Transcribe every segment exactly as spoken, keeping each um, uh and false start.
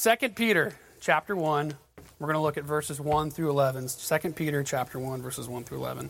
Second Peter chapter one, we're going to look at verses one through eleven. Second Peter chapter one, verses one through eleven.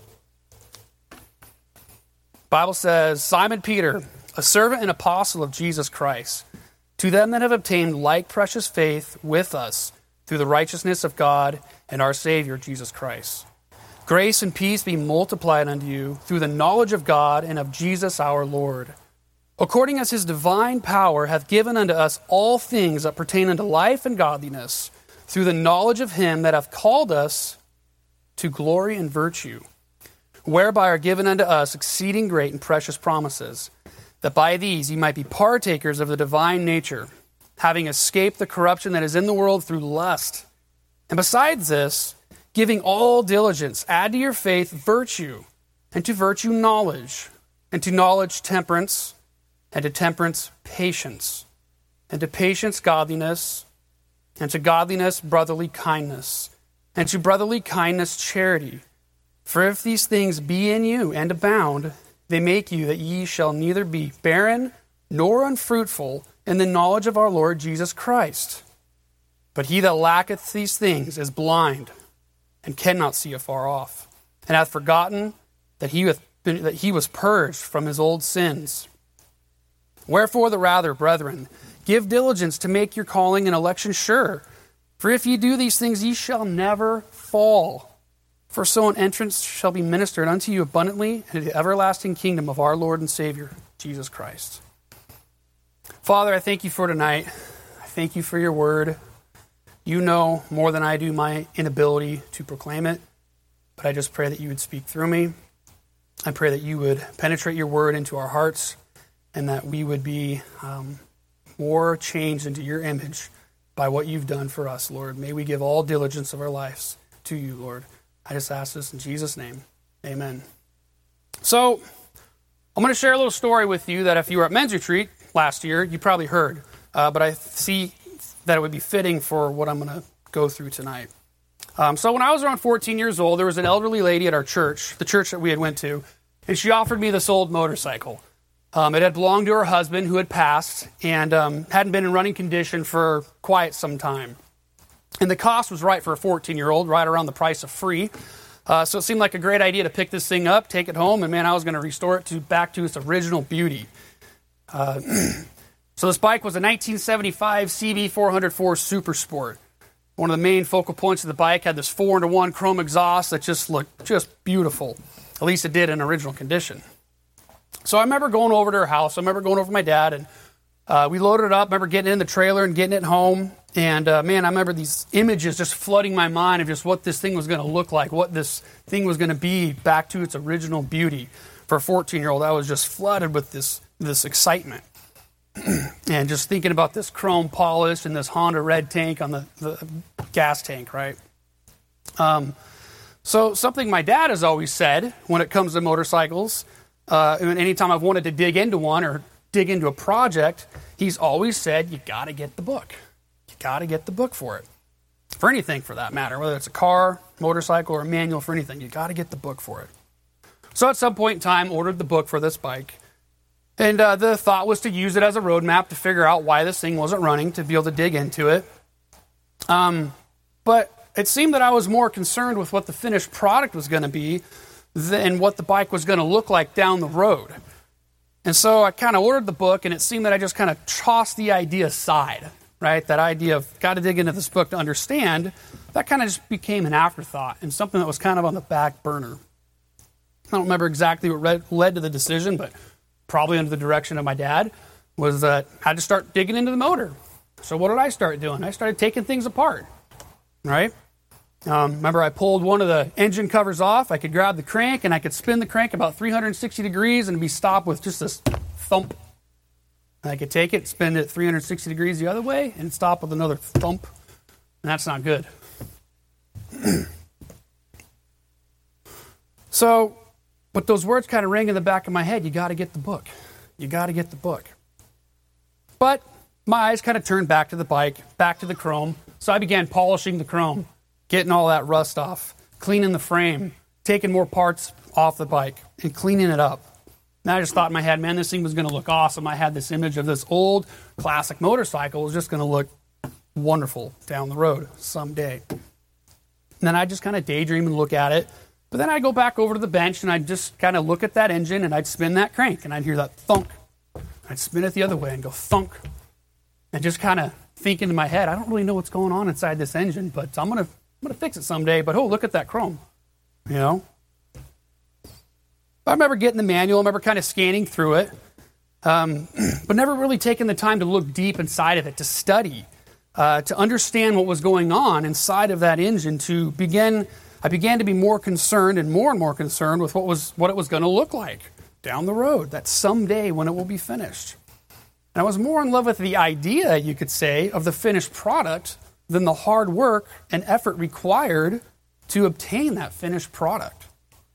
The Bible says, Simon Peter, a servant and apostle of Jesus Christ, to them that have obtained like precious faith with us through the righteousness of God and our Savior Jesus Christ. Grace and peace be multiplied unto you through the knowledge of God and of Jesus our Lord, according as his divine power hath given unto us all things that pertain unto life and godliness, through the knowledge of him that hath called us to glory and virtue, whereby are given unto us exceeding great and precious promises, that by these ye might be partakers of the divine nature, having escaped the corruption that is in the world through lust. And besides this, giving all diligence, add to your faith virtue, and to virtue knowledge, and to knowledge temperance, and to temperance patience, and to patience godliness, and to godliness brotherly kindness, and to brotherly kindness charity. For if these things be in you and abound, they make you that ye shall neither be barren nor unfruitful in the knowledge of our Lord Jesus Christ. But he that lacketh these things is blind, and cannot see afar off, and hath forgotten that he, hath been, that he was purged from his old sins. Wherefore the rather, brethren, give diligence to make your calling and election sure. For if ye do these things, ye shall never fall. For so an entrance shall be ministered unto you abundantly into the everlasting kingdom of our Lord and Savior, Jesus Christ. Father, I thank you for tonight. I thank you for your word. You know more than I do my inability to proclaim it, but I just pray that you would speak through me. I pray that you would penetrate your word into our hearts, and that we would be um, more changed into your image by what you've done for us, Lord. May we give all diligence of our lives to you, Lord. I just ask this in Jesus' name. Amen. So, I'm going to share a little story with you that if you were at Men's Retreat last year, you probably heard. Uh, but I see that it would be fitting for what I'm going to go through tonight. Um, so when I was around fourteen years old, there was an elderly lady at our church, the church that we had went to, and she offered me this old motorcycle. Um, it had belonged to her husband, who had passed, and um, hadn't been in running condition for quite some time. And the cost was right for a fourteen-year-old, right around the price of free. Uh, so it seemed like a great idea to pick this thing up, take it home, and man, I was going to restore it to back to its original beauty. Uh, so this bike was a nineteen seventy-five C B four oh four Super Sport. One of the main focal points of the bike had this four into one chrome exhaust that just looked just beautiful. At least it did in original condition. So I remember going over to her house. I remember going over to my dad, and uh, we loaded it up. I remember getting in the trailer and getting it home. And uh, man, I remember these images just flooding my mind of just what this thing was going to look like, what this thing was going to be back to its original beauty. For a fourteen-year-old, I was just flooded with this, this excitement. And just thinking about this chrome polish and this Honda red tank on the, the gas tank, right? Um, so something my dad has always said when it comes to motorcycles, uh, and anytime I've wanted to dig into one or dig into a project, he's always said, you got to get the book. You got to get the book for it. For anything, for that matter, whether it's a car, motorcycle, or a manual for anything, you got to get the book for it. So at some point in time, ordered the book for this bike. And uh, the thought was to use it as a roadmap to figure out why this thing wasn't running, to be able to dig into it. Um, but it seemed that I was more concerned with what the finished product was going to be than what the bike was going to look like down the road. And so I kind of ordered the book, and it seemed that I just kind of tossed the idea aside, right? That idea of got to dig into this book to understand, that kind of just became an afterthought and something that was kind of on the back burner. I don't remember exactly what read, led to the decision, but probably under the direction of my dad, was that I had to start digging into the motor. So what did I start doing? I started taking things apart, right? Um, remember, I pulled one of the engine covers off. I could grab the crank, and I could spin the crank about three hundred sixty degrees and be stopped with just this thump. And I could take it, spin it three hundred sixty degrees the other way, and stop with another thump. And that's not good. So, but those words kind of rang in the back of my head. You got to get the book. You got to get the book. But my eyes kind of turned back to the bike, back to the chrome. So I began polishing the chrome, getting all that rust off, cleaning the frame, taking more parts off the bike, and cleaning it up. And I just thought in my head, man, this thing was going to look awesome. I had this image of this old classic motorcycle. It was just going to look wonderful down the road someday. And then I just kind of daydream and look at it. But then I'd go back over to the bench and I'd just kind of look at that engine and I'd spin that crank and I'd hear that thunk. I'd spin it the other way and go thunk. And just kind of think into my head, I don't really know what's going on inside this engine, but I'm going to I'm gonna fix it someday. But oh, look at that chrome. You know? I remember getting the manual. I remember kind of scanning through it. Um, but never really taking the time to look deep inside of it, to study, uh, to understand what was going on inside of that engine, to begin... I began to be more concerned and more and more concerned with what was what it was going to look like down the road, that someday when it will be finished. And I was more in love with the idea, you could say, of the finished product than the hard work and effort required to obtain that finished product.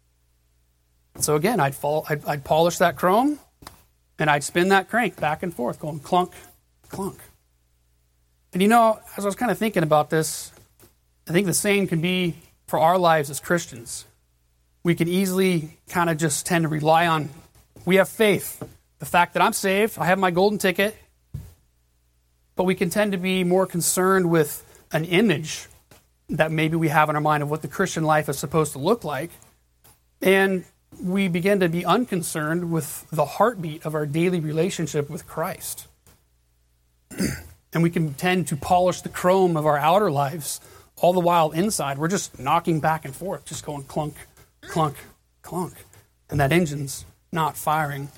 So again, I'd, fall, I'd, I'd polish that chrome, and I'd spin that crank back and forth, going clunk, clunk. And you know, as I was kind of thinking about this, I think the same can be for our lives as Christians. We can easily kind of just tend to rely on, we have faith. The fact that I'm saved, I have my golden ticket, but we can tend to be more concerned with an image that maybe we have in our mind of what the Christian life is supposed to look like. And we begin to be unconcerned with the heartbeat of our daily relationship with Christ. And we can tend to polish the chrome of our outer lives. All the while inside, we're just knocking back and forth, just going clunk, clunk, clunk. And that engine's not firing.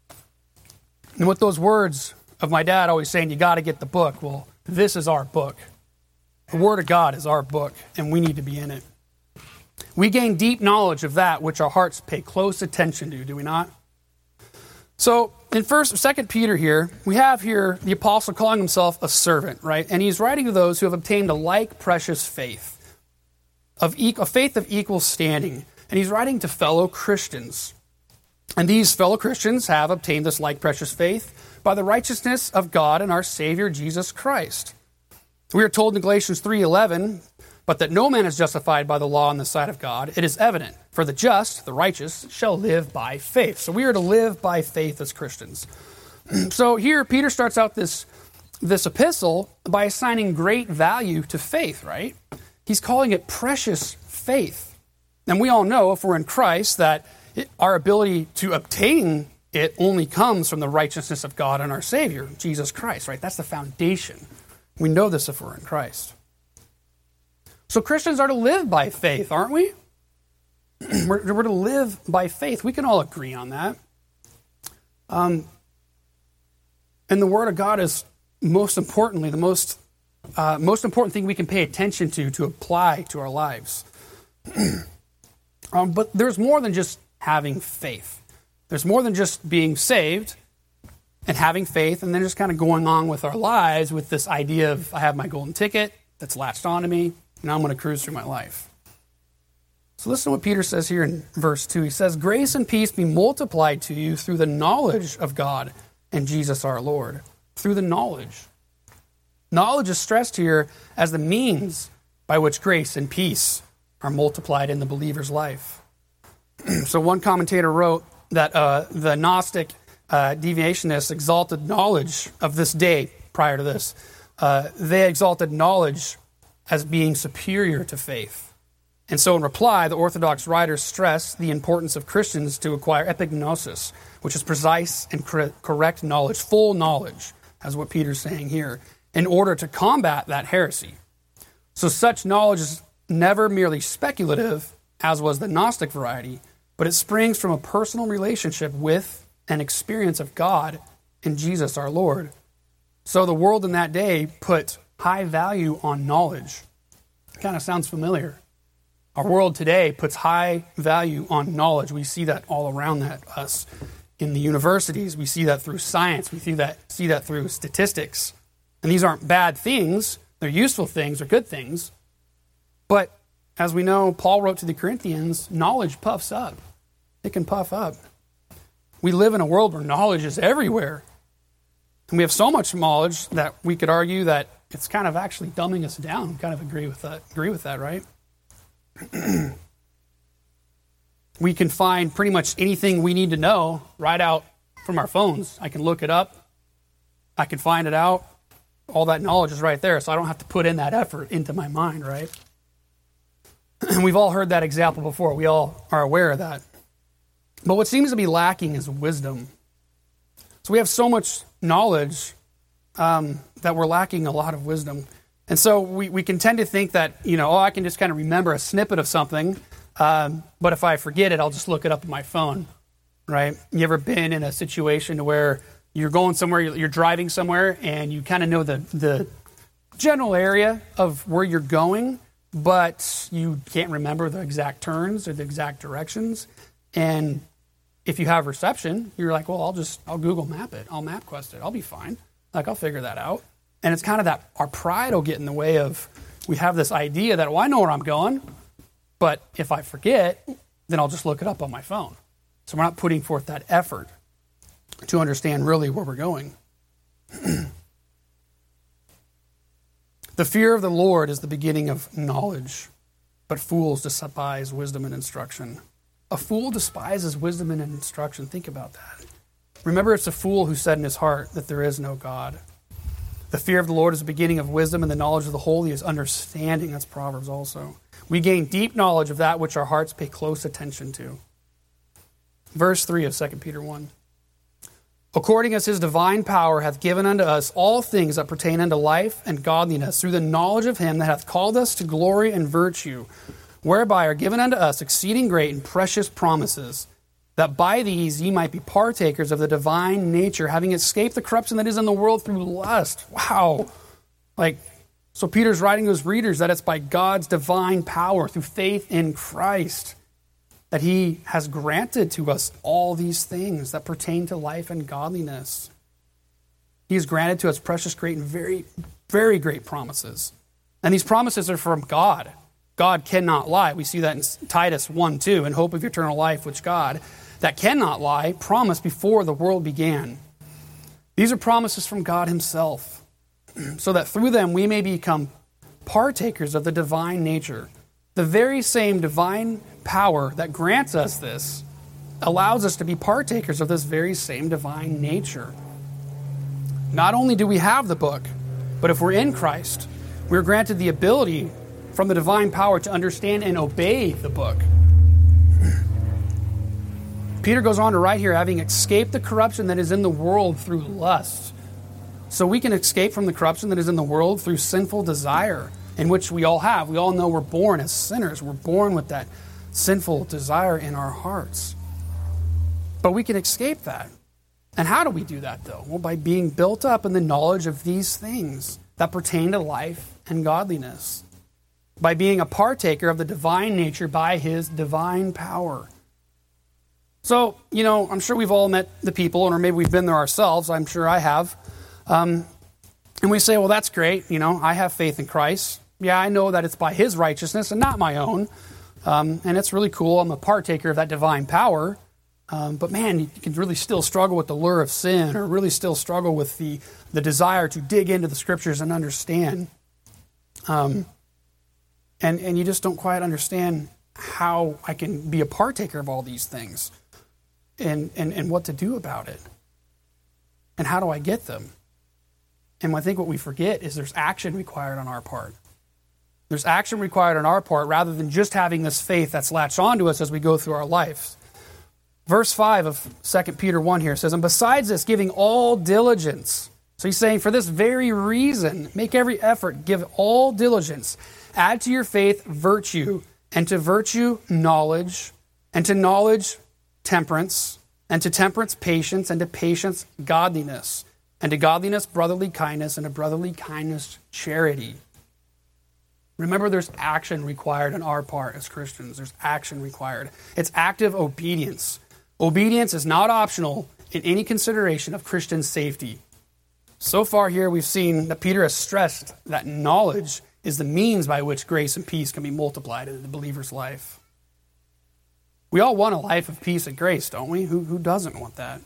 And with those words of my dad always saying, you got to get the book, well, this is our book. The Word of God is our book, and we need to be in it. We gain deep knowledge of that which our hearts pay close attention to, do we not? So in first, Second Peter here, we have here the apostle calling himself a servant, right? And he's writing to those who have obtained a like precious faith, of e- a faith of equal standing. And he's writing to fellow Christians. And these fellow Christians have obtained this like precious faith by the righteousness of God and our Savior Jesus Christ. We are told in Galatians three eleven, but that no man is justified by the law in the sight of God, it is evident. For the just, the righteous, shall live by faith. So we are to live by faith as Christians. So here, Peter starts out this, this epistle by assigning great value to faith, right? He's calling it precious faith. And we all know, if we're in Christ, that it, our ability to obtain it only comes from the righteousness of God and our Savior, Jesus Christ, right? That's the foundation. We know this if we're in Christ. So Christians are to live by faith, aren't we? we're, we're to live by faith. We can all agree on that. Um, and the Word of God is most importantly, the most uh, most important thing we can pay attention to, to apply to our lives. um, but there's more than just having faith. There's more than just being saved and having faith and then just kind of going on with our lives with this idea of, I have my golden ticket that's latched onto me, and I'm going to cruise through my life. So listen to what Peter says here in verse two. He says, grace and peace be multiplied to you through the knowledge of God and Jesus our Lord. Through the knowledge. Knowledge is stressed here as the means by which grace and peace are multiplied in the believer's life. So one commentator wrote that uh, the Gnostic uh, deviationists exalted knowledge of this day prior to this. Uh, they exalted knowledge as being superior to faith. And so in reply, the Orthodox writers stress the importance of Christians to acquire epignosis, which is precise and cor- correct knowledge, full knowledge, as what Peter's saying here, in order to combat that heresy. So such knowledge is never merely speculative, as was the Gnostic variety, but it springs from a personal relationship with and experience of God and Jesus our Lord. So the world in that day put high value on knowledge. It kind of sounds familiar. Our world today puts high value on knowledge. We see that all around that, us in the universities. We see that through science. We see that, see that through statistics. And these aren't bad things. They're useful things. They're good things. But as we know, Paul wrote to the Corinthians, knowledge puffs up. It can puff up. We live in a world where knowledge is everywhere. And we have so much knowledge that we could argue that it's kind of actually dumbing us down. Kind of agree with that. Agree with that, right? We can find pretty much anything we need to know right out from our phones. I can look it up. I can find it out. all that knowledge is right there, so I don't have to put in that effort into my mind, right? And we've all heard that example before. We all are aware of that. But what seems to be lacking is wisdom. So we have so much knowledge um, that we're lacking a lot of wisdom. And so we, we can tend to think that, you know, oh, I can just kind of remember a snippet of something, um, but if I forget it, I'll just look it up on my phone, right? You ever been in a situation where you're going somewhere, you're driving somewhere, and you kind of know the, the general area of where you're going, but you can't remember the exact turns or the exact directions? And if you have reception, you're like, well, I'll just, I'll Google map it. I'll MapQuest it. I'll be fine. Like, I'll figure that out. And it's kind of that our pride will get in the way of, we have this idea that, well, I know where I'm going, but if I forget, then I'll just look it up on my phone. So we're not putting forth that effort to understand really where we're going. The fear of the Lord is the beginning of knowledge, but fools despise wisdom and instruction. A fool despises wisdom and instruction. Think about that. Remember, it's a fool who said in his heart that there is no God. The fear of the Lord is the beginning of wisdom, and the knowledge of the holy is understanding. That's Proverbs also. We gain deep knowledge of that which our hearts pay close attention to. Verse three of Second Peter one. According as his divine power hath given unto us all things that pertain unto life and godliness, through the knowledge of him that hath called us to glory and virtue, whereby are given unto us exceeding great and precious promises, that by these ye might be partakers of the divine nature, having escaped the corruption that is in the world through lust. Wow. Like, so Peter's writing to his readers that it's by God's divine power, through faith in Christ, that he has granted to us all these things that pertain to life and godliness. He has granted to us precious, great, and very, very great promises. And these promises are from God. God cannot lie. We see that in Titus one two, in hope of eternal life, which God, that cannot lie, promised before the world began. These are promises from God himself, so that through them we may become partakers of the divine nature. The very same divine power that grants us this allows us to be partakers of this very same divine nature. Not only do we have the book, but if we're in Christ, we're granted the ability from the divine power to understand and obey the book. Peter goes on to write here, having escaped the corruption that is in the world through lust. So we can escape from the corruption that is in the world through sinful desire, in which we all have. We all know we're born as sinners. We're born with that sinful desire in our hearts. But we can escape that. And how do we do that, though? Well, by being built up in the knowledge of these things that pertain to life and godliness. By being a partaker of the divine nature by his divine power. So, you know, I'm sure we've all met the people, or maybe we've been there ourselves. I'm sure I have. Um, and we say, well, that's great. You know, I have faith in Christ. Yeah, I know that it's by his righteousness and not my own. Um, and it's really cool. I'm a partaker of that divine power. Um, but man, you can really still struggle with the lure of sin, or really still struggle with the, the desire to dig into the scriptures and understand. Um, and, and you just don't quite understand how I can be a partaker of all these things. And, and, and what to do about it. And how do I get them? And I think what we forget is there's action required on our part. There's action required on our part rather than just having this faith that's latched onto us as we go through our lives. Verse five of Second Peter one here says, and besides this, giving all diligence. So he's saying, for this very reason, make every effort, give all diligence. Add to your faith virtue, and to virtue knowledge, and to knowledge temperance, and to temperance patience, and to patience godliness, and to godliness brotherly kindness, and to brotherly kindness charity. Remember, there's action required on our part as Christians. There's action required. It's active obedience. Obedience is not optional in any consideration of Christian safety. So far here we've seen that Peter has stressed that knowledge is the means by which grace and peace can be multiplied in the believer's life. We all want a life of peace and grace, don't we? Who, who doesn't want that?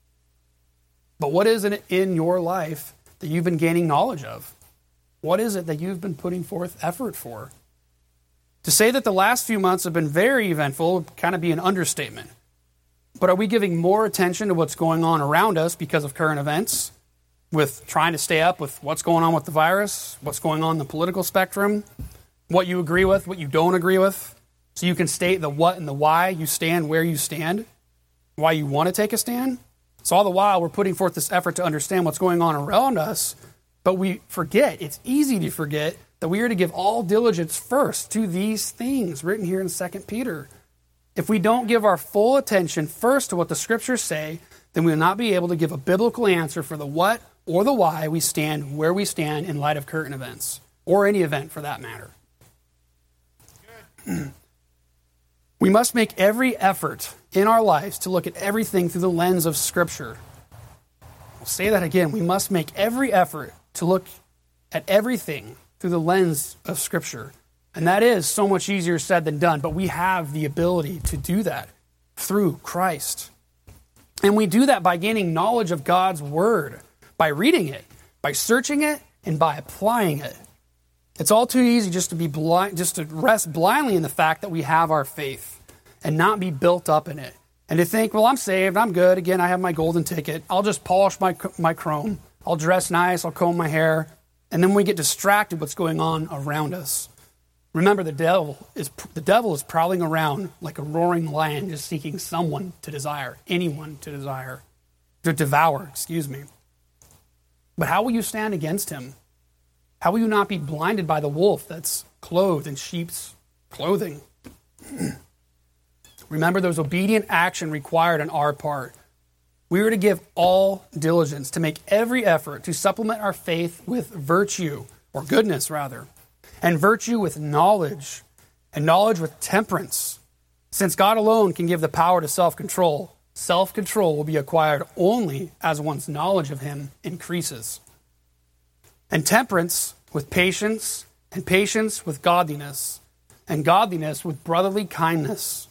But what is it in your life that you've been gaining knowledge of? What is it that you've been putting forth effort for? To say that the last few months have been very eventful would kind of be an understatement. But are we giving more attention to what's going on around us because of current events with trying to stay up with what's going on with the virus, what's going on in the political spectrum, what you agree with, what you don't agree with, so you can state the what and the why you stand where you stand, why you want to take a stand. So all the while, we're putting forth this effort to understand what's going on around us, but we forget, it's easy to forget, that we are to give all diligence first to these things written here in Second Peter. If we don't give our full attention first to what the Scriptures say, then we will not be able to give a biblical answer for the what or the why we stand where we stand in light of current events, or any event for that matter. We must make every effort in our lives to look at everything through the lens of Scripture. I'll say that again. We must make every effort to look at everything through the lens of Scripture. And that is so much easier said than done, but we have the ability to do that through Christ. And we do that by gaining knowledge of God's Word, by reading it, by searching it, and by applying it. It's all too easy just to be blind, just to rest blindly in the fact that we have our faith and not be built up in it. And to think, well, I'm saved, I'm good. Again, I have my golden ticket. I'll just polish my my chrome. I'll dress nice. I'll comb my hair. And then we get distracted what's going on around us. Remember, the devil is the devil is prowling around like a roaring lion, just seeking someone to desire, anyone to desire, to devour, excuse me. But how will you stand against him? How will you not be blinded by the wolf that's clothed in sheep's clothing? Remember, there's obedient action required on our part. We are to give all diligence, to make every effort to supplement our faith with virtue, or goodness rather, and virtue with knowledge, and knowledge with temperance. Since God alone can give the power to self-control, self-control will be acquired only as one's knowledge of Him increases. And temperance with patience, and patience with godliness, and godliness with brotherly kindness,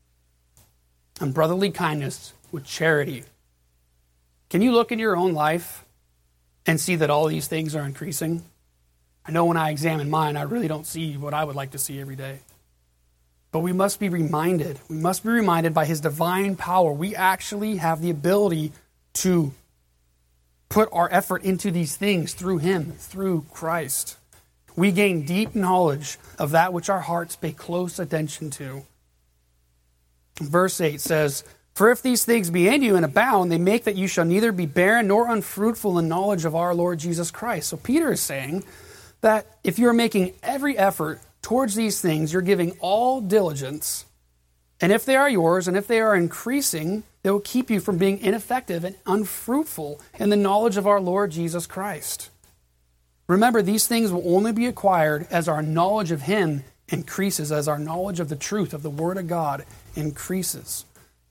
and brotherly kindness with charity. Can you look in your own life and see that all these things are increasing? I know when I examine mine, I really don't see what I would like to see every day. But we must be reminded, we must be reminded by His divine power. We actually have the ability to put our effort into these things through Him, through Christ. We gain deep knowledge of that which our hearts pay close attention to. Verse eight says, "For if these things be in you and abound, they make that you shall neither be barren nor unfruitful in knowledge of our Lord Jesus Christ." So Peter is saying that if you're making every effort towards these things, you're giving all diligence, and if they are yours, and if they are increasing, they will keep you from being ineffective and unfruitful in the knowledge of our Lord Jesus Christ. Remember, these things will only be acquired as our knowledge of Him increases, as our knowledge of the truth of the Word of God increases.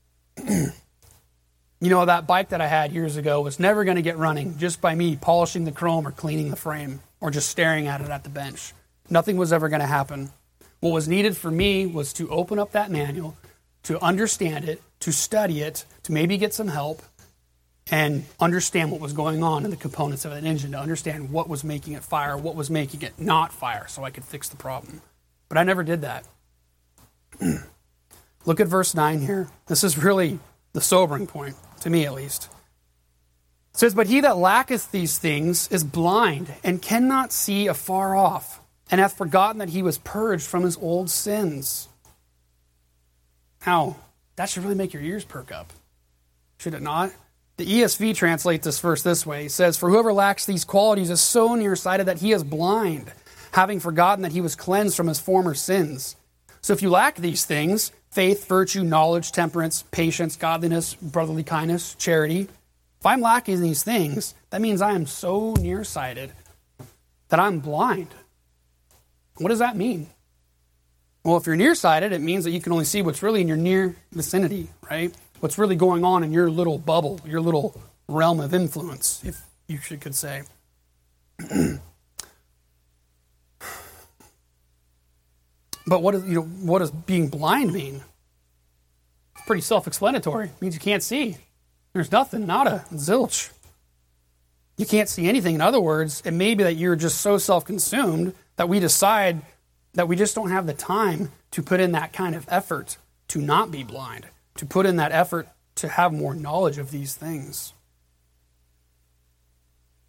You know, that bike that I had years ago was never going to get running just by me polishing the chrome or cleaning the frame or just staring at it at the bench. Nothing was ever going to happen. What was needed for me was to open up that manual, to understand it, to study it, to maybe get some help, and understand what was going on in the components of an engine, to understand what was making it fire, what was making it not fire, so I could fix the problem. But I never did that. Look at verse nine here. This is really the sobering point, to me at least. It says, "But he that lacketh these things is blind, and cannot see afar off, and hath forgotten that he was purged from his old sins." Now, that should really make your ears perk up, should it not? The E S V translates this verse this way. It says, "For whoever lacks these qualities is so nearsighted that he is blind, having forgotten that he was cleansed from his former sins." So if you lack these things, faith, virtue, knowledge, temperance, patience, godliness, brotherly kindness, charity, if I'm lacking these things, that means I am so nearsighted that I'm blind. What does that mean? Well, if you're nearsighted, it means that you can only see what's really in your near vicinity, right? What's really going on in your little bubble, your little realm of influence, if you could say. But what, is, you know, what does being blind mean? It's pretty self-explanatory. It means you can't see. There's nothing, nada, zilch. You can't see anything. In other words, it may be that you're just so self-consumed that we decide that we just don't have the time to put in that kind of effort to not be blind, to put in that effort to have more knowledge of these things.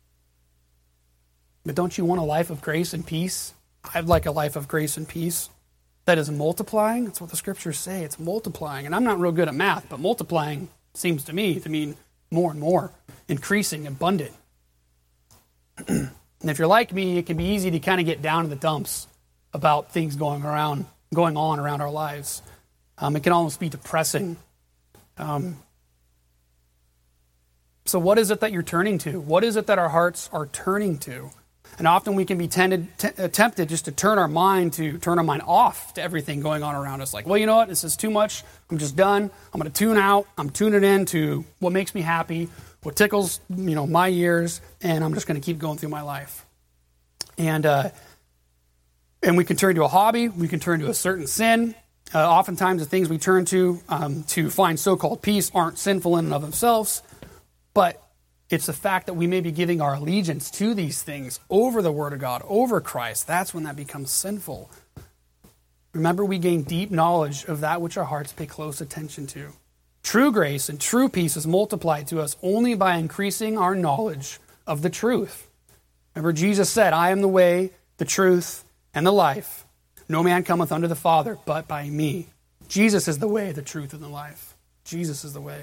But don't you want a life of grace and peace? I'd like a life of grace and peace that is multiplying. That's what the scriptures say. It's multiplying. And I'm not real good at math, but multiplying seems to me to mean more and more, increasing, abundant. And if you're like me, it can be easy to kind of get down in the dumps about things going around, going on around our lives. Um, it can almost be depressing. Um, so what is it that you're turning to? What is it that our hearts are turning to? And often we can be tended, t- tempted just to turn our mind to turn our mind off to everything going on around us. Like, well, you know what? This is too much. I'm just done. I'm going to tune out. I'm tuning in to what makes me happy, what tickles, you know, my ears, and I'm just going to keep going through my life. And uh, and we can turn to a hobby. We can turn to a certain sin. Uh, oftentimes, the things we turn to um, to find so-called peace aren't sinful in and of themselves, but it's the fact that we may be giving our allegiance to these things over the Word of God, over Christ. That's when that becomes sinful. Remember, we gain deep knowledge of that which our hearts pay close attention to. True grace and true peace is multiplied to us only by increasing our knowledge of the truth. Remember, Jesus said, I am the way, the truth, and the life. No man cometh unto the Father but by me. Jesus is the way, the truth, and the life. Jesus is the way.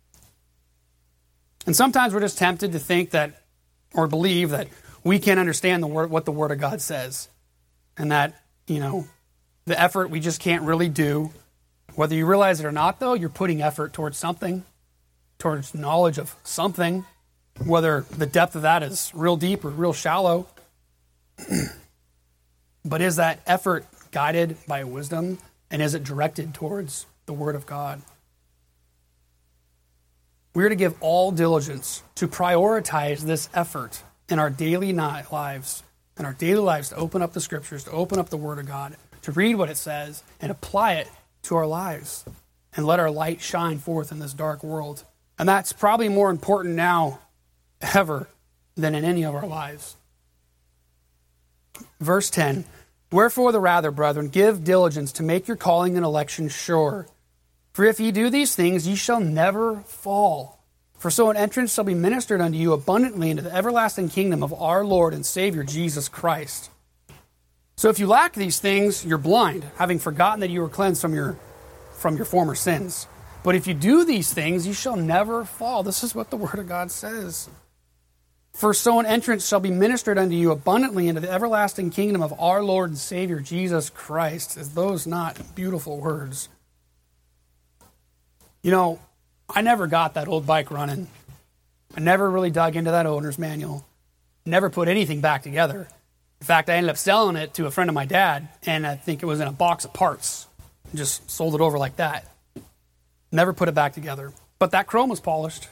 And sometimes we're just tempted to think that, or believe that we can't understand the word, what the Word of God says. And that, you know, the effort we just can't really do. Whether you realize it or not, though, you're putting effort towards something, towards knowledge of something. Whether the depth of that is real deep or real shallow. But is that effort guided by wisdom? And is it directed towards the Word of God? We're to give all diligence to prioritize this effort in our daily lives, in our daily lives to open up the Scriptures, to open up the Word of God, to read what it says and apply it to our lives and let our light shine forth in this dark world. And that's probably more important now ever than in any of our lives. Verse ten, wherefore the rather, brethren, give diligence to make your calling and election sure. For if ye do these things, ye shall never fall. For so an entrance shall be ministered unto you abundantly into the everlasting kingdom of our Lord and Savior Jesus Christ. So if you lack these things, you're blind, having forgotten that you were cleansed from your, from your former sins. But if you do these things, you shall never fall. This is what the Word of God says. For so an entrance shall be ministered unto you abundantly into the everlasting kingdom of our Lord and Savior Jesus Christ. Is those not beautiful words? You know, I never got that old bike running. I never really dug into that owner's manual. Never put anything back together. In fact, I ended up selling it to a friend of my dad, and I think it was in a box of parts. Just sold it over like that. Never put it back together. But that chrome was polished.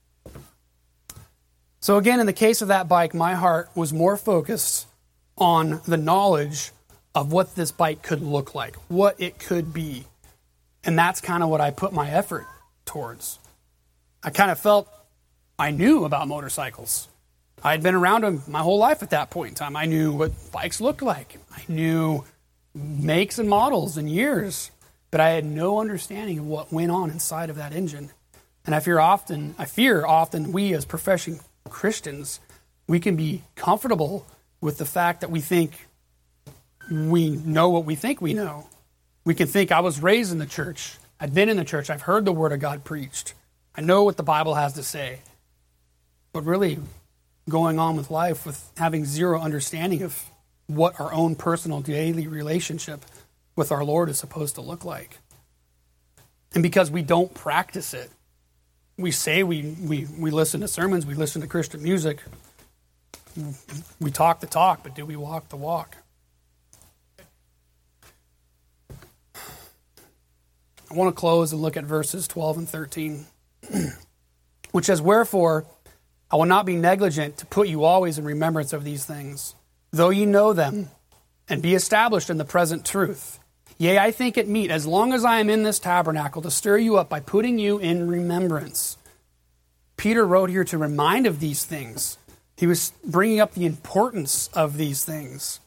So again, in the case of that bike, my heart was more focused on the knowledge of what this bike could look like, what it could be. And that's kind of what I put my effort towards. I kind of felt I knew about motorcycles. I had been around them my whole life at that point in time. I knew what bikes looked like. I knew makes and models and years. But I had no understanding of what went on inside of that engine. And I fear often, I fear often we as professing Christians, we can be comfortable with the fact that we think we know what we think we know. We can think, I was raised in the church. I've been in the church. I've heard the Word of God preached. I know what the Bible has to say. But really, going on with life with having zero understanding of what our own personal daily relationship with our Lord is supposed to look like. And because we don't practice it, we say we, we, we listen to sermons, we listen to Christian music, we talk the talk, but do we walk the walk? I want to close and look at verses twelve and thirteen, which says, wherefore I will not be negligent to put you always in remembrance of these things, though ye know them, and be established in the present truth. Yea, I think it meet, as long as I am in this tabernacle, to stir you up by putting you in remembrance. Peter wrote here to remind of these things. He was bringing up the importance of these things.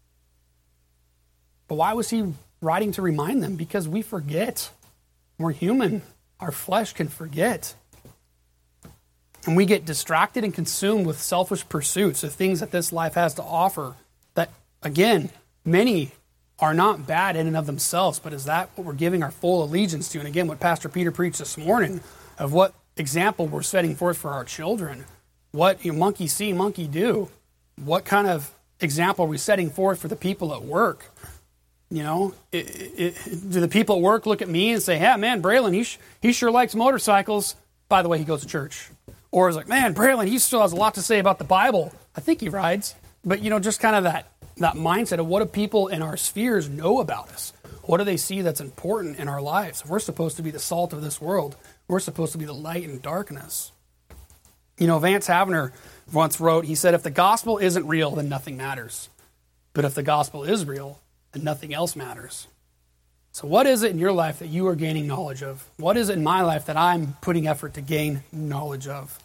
But why was he writing to remind them? Because we forget. We're human. Our flesh can forget. And we get distracted and consumed with selfish pursuits, the things that this life has to offer, that, again, many are not bad in and of themselves, but is that what we're giving our full allegiance to? And again, what Pastor Peter preached this morning of what example we're setting forth for our children. What you know, monkey see, monkey do. What kind of example are we setting forth for the people at work? You know, it, it, do the people at work look at me and say, "Yeah, man, Braylon, he, sh- he sure likes motorcycles. By the way, he goes to church." Or is like, "Man, Braylon, he still has a lot to say about the Bible. I think he rides." But, you know, just kind of that, that mindset of what do people in our spheres know about us? What do they see that's important in our lives? We're supposed to be the salt of this world. We're supposed to be the light in darkness. You know, Vance Havner once wrote, he said, if the gospel isn't real, then nothing matters. But if the gospel is real, then nothing else matters. So what is it in your life that you are gaining knowledge of? What is it in my life that I'm putting effort to gain knowledge of?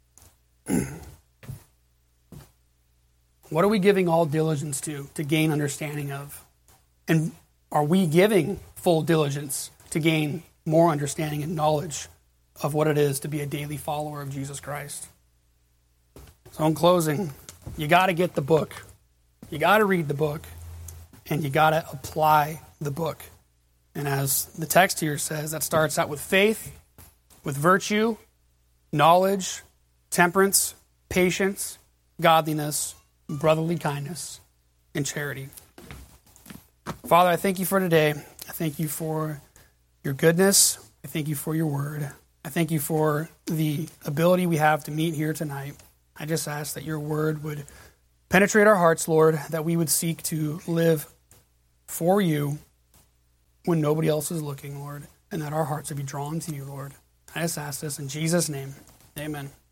What are we giving all diligence to, to gain understanding of? And are we giving full diligence to gain more understanding and knowledge of what it is to be a daily follower of Jesus Christ? So in closing, you got to get the book. You got to read the book. And you got to apply the book. And as the text here says, that starts out with faith, with virtue, knowledge, temperance, patience, godliness, brotherly kindness, and charity. Father, I thank you for today. I thank you for your goodness. I thank you for your word. I thank you for the ability we have to meet here tonight. I just ask that your word would penetrate our hearts, Lord, that we would seek to live for you when nobody else is looking, Lord, and that our hearts would be drawn to you, Lord. I just ask this in Jesus' name. Amen.